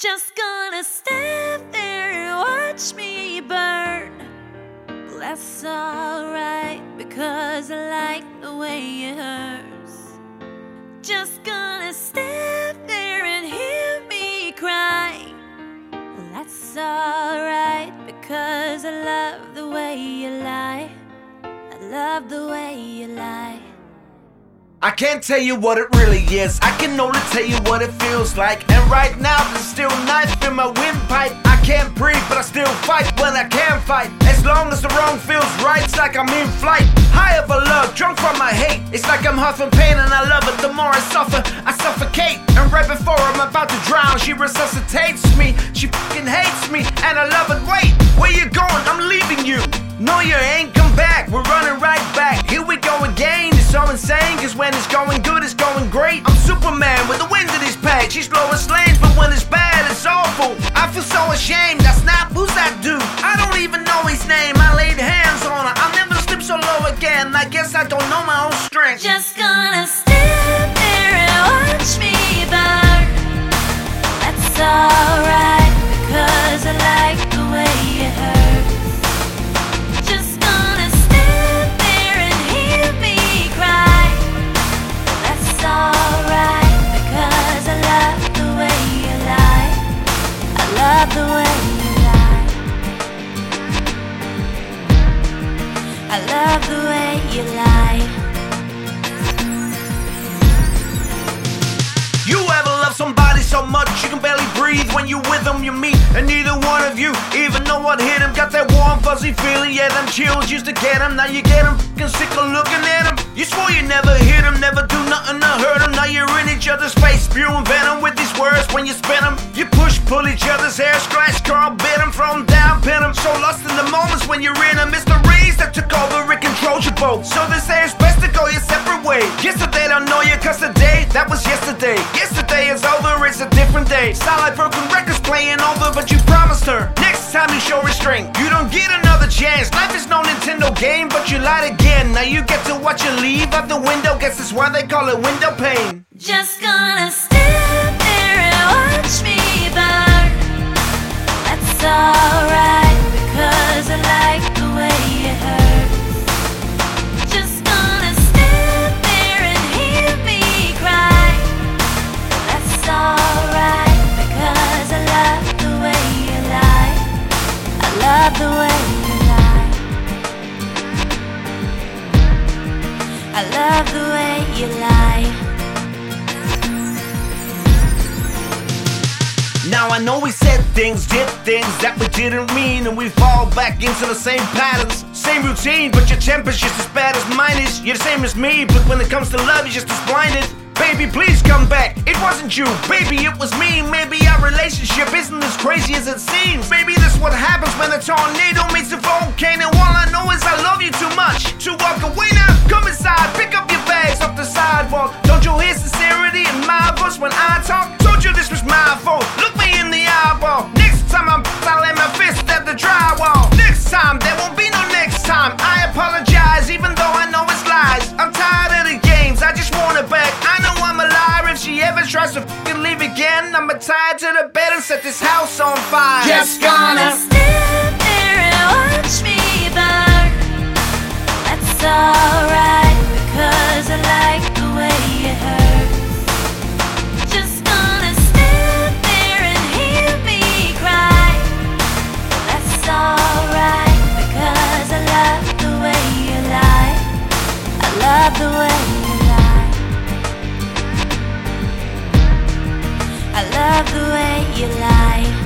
Just gonna stand there and watch me burn. Well, that's alright, because I like the way it hurts. Just gonna stand there and hear me cry. Well, that's alright, because I love the way you lie. I love the way you lie. I can't tell you what it really is, I can only tell you what it feels like. And right now there's still a knife in my windpipe. I can't breathe but I still fight when I can fight. As long as the wrong feels right, it's like I'm in flight. High up a love, drunk from my hate. It's like I'm huffing pain and I love it. The more I suffer, I suffocate. And right before I'm about to drown, she resuscitates me. She fucking hates me and I love it. Wait, where you going? I'm leaving you. No, you ain't come back, we're running right back. Here we go again, it's so insane, cause when it's going good, it's going great. I'm Superman with the wind in his pants. She's Lois Lane, but when it's bad, it's awful. I feel so ashamed, that's not, who's that dude? I don't even know his name, I laid hands on her. I'll never slip so low again, I guess I don't know my own strength. Just gonna stand there and watch me burn. That's alright, because I like the way it hurts. The way you lie. I love the way you lie. You ever love somebody so much you can barely breathe when you with them, you meet, and neither one of you even know what hit him. Got that warm fuzzy feeling, yeah, them chills used to get him. Now you get him fucking sick of looking at him. You swore you never hit him, never do nothing to hurt him. Now you're in each other's face, spewing venom with these words when you spin them. You push, pull each other's hair, scratch, curl, bit him, from down, pin him. So lost in the moments when you're in them. It's the rays that took over, it controls you both. So they say it's best to go your separate way. Yesterday don't know you, cause today, that was yesterday. Yesterday is over, it's a different day. Sound like broken records playing over, but you promised her next time you show restraint, you don't get another chance. Life is no Nintendo game, but you lied again. Now you get to watch you leave out the window. Guess that's why they call it window pane. Just gonna stand there and watch me burn. That's alright, because I like the way it hurts. Just gonna stand there and hear me cry. That's alright, because I love the way you lie. I love the way you lie. I love the way you lie. Now I know we said things, did things that we didn't mean, and we fall back into the same patterns, same routine. But your temper's just as bad as mine is. You're the same as me, but when it comes to love, you're just as blinded. Baby, please come back. It wasn't you, baby, it was me. Maybe our relationship isn't as crazy as it seems. Maybe that's what happens when a tornado meets a volcano. All I know is I love you too much to walk away now. Come inside, pick up your bags off the sidewalk. Don't you hear sincerity in my voice when I talk? Told you this was my fault. Look me in the eyeball. Next time I'll lay my fist at the drywall. Next time, there won't be no next time. I apologize, even though I know it's lies. I'm tired of the games, I just want it back. I know I'm a liar. If she ever tries to fucking leave again, I'ma tie her to the bed and set this house on fire. Just gonna stand there and watch me burn. That's alright, because I like the way it hurts. Just gonna stand there and hear me cry. That's alright, because I love the way you lie. I love the way you lie. I love the way you lie.